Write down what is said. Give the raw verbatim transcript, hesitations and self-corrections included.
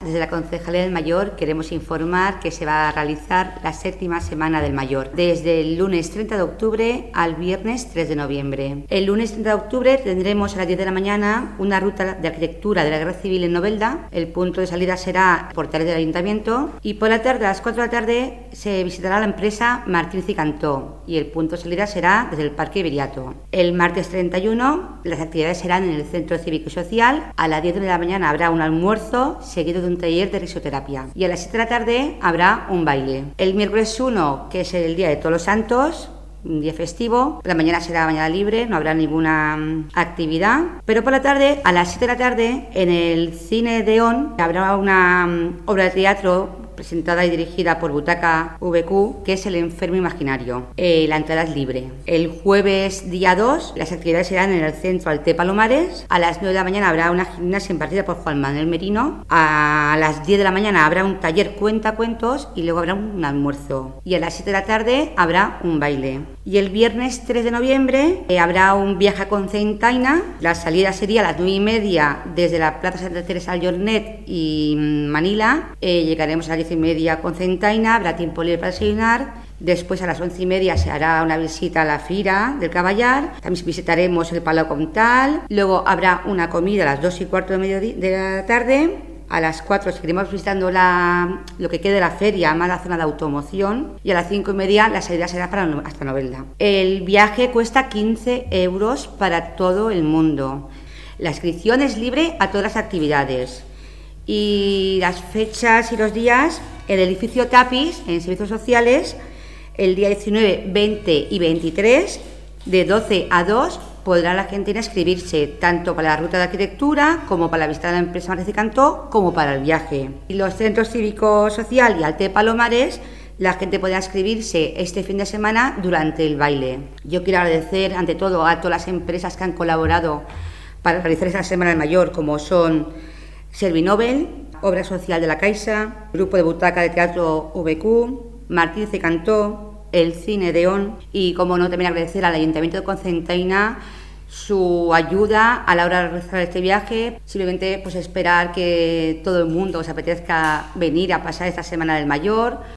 desde la Concejalía del Mayor queremos informar que se va a realizar la séptima Semana del Mayor, desde el lunes treinta de octubre al viernes tres de noviembre. El lunes treinta de octubre tendremos a las diez de la mañana una ruta de arquitectura de la Guerra Civil en Novelda. El punto de salida será Portales del Ayuntamiento y por la tarde, a las cuatro de la tarde, se visitará la empresa Martínez y Cantó y el punto de salida será desde el Parque Viriato. El martes treinta y uno las actividades serán en el Centro Cívico y Social. A las diez de la mañana habrá un almuerzo seguido de un taller de risoterapia y a las siete de la tarde habrá un baile. El miércoles uno, que es el día de Todos los Santos, un día festivo, la mañana será mañana libre, no habrá ninguna um, actividad, pero por la tarde, a las siete de la tarde, en el Cine Deón habrá una um, obra de teatro presentada y dirigida por Butaca V Q, que es El enfermo imaginario. Eh, la entrada es libre. El jueves día dos, las actividades serán en el Centro Alte Palomares. A las nueve de la mañana habrá una gimnasia impartida por Juan Manuel Merino. A las diez de la mañana habrá un taller cuentacuentos y luego habrá un almuerzo. Y a las siete de la tarde habrá un baile. Y el viernes tres de noviembre eh, habrá un viaje a Cocentaina. La salida sería a las nueve y media desde la Plaza Santa Teresa al Llornet y Manila. Eh, llegaremos a las diez y media a Cocentaina, habrá tiempo libre para desayunar. Después a las once y media se hará una visita a la Fira del Caballar. También visitaremos el Palau Comtal. Luego habrá una comida a las dos y cuarto de, mediodía, de la tarde. A las cuatro seguiremos visitando la, lo que quede de la feria, más la zona de automoción. Y a las cinco y media la salida será para hasta Novelda. El viaje cuesta quince euros para todo el mundo. La inscripción es libre a todas las actividades. Y las fechas y los días, el edificio Tapis, en Servicios Sociales, el día diecinueve, veinte y veintitrés, de doce a dos, podrá la gente inscribirse, tanto para la ruta de arquitectura, como para la visita de la empresa Martínez y Cantó, como para el viaje. Y los centros cívico social y Alte Palomares, la gente podrá inscribirse este fin de semana durante el baile. Yo quiero agradecer, ante todo, a todas las empresas que han colaborado para realizar esta Semana del Mayor, como son Servinovel, Obra Social de la Caixa, Grupo de Butaca de Teatro V Q, Martínez y Cantó, el Cine Deón y, como no, también agradecer al Ayuntamiento de Cocentaina su ayuda a la hora de realizar este viaje. Simplemente pues esperar que todo el mundo os apetezca venir a pasar esta Semana del Mayor.